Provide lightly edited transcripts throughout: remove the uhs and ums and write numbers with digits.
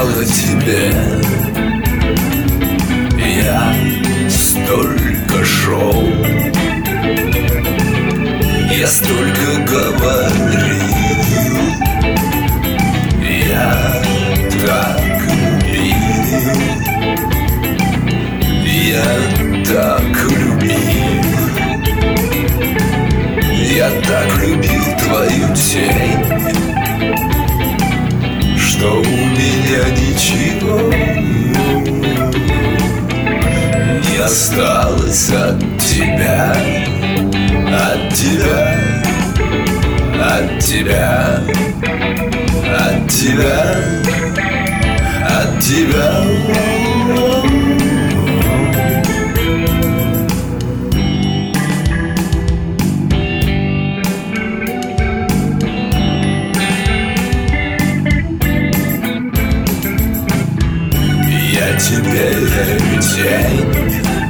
сказала тебе. Я столько шел, я столько говорил, я так любил, я так любил, я так любил твою тень, что у меня ничего не осталось от тебя, от тебя, от тебя, от тебя, от тебя. Я теперь тень,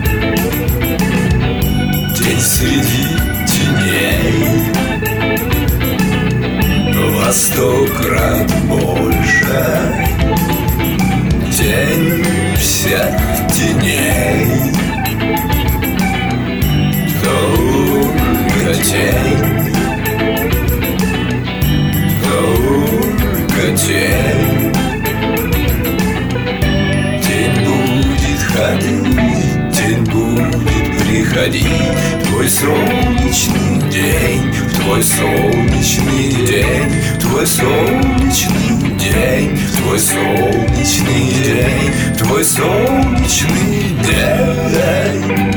тень среди теней, во 100 крат больше, тень всех теней, только тень, только тень. День будет приходить в твой солнечный день, в твой солнечный день, в твой солнечный день, в твой солнечный день, в твой солнечный день.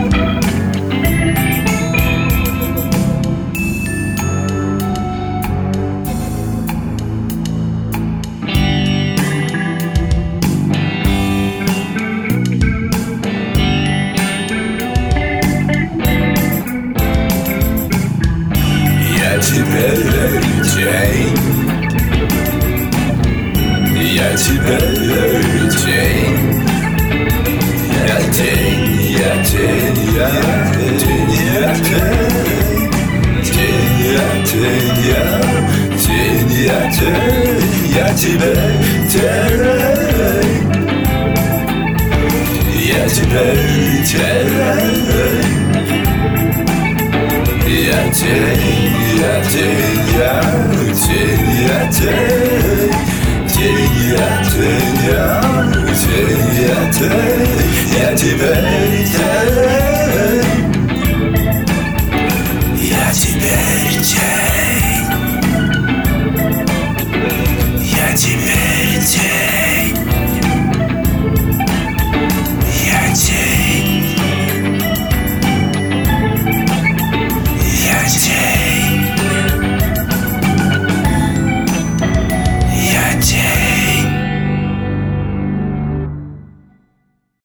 Я теперь тень, я теперь тень, я тень, я тень, я тень, я тень, тень, я тень, я тень, я тень, я теперь тень, я теперь тень. Я тень, я тень, я тень, я тень.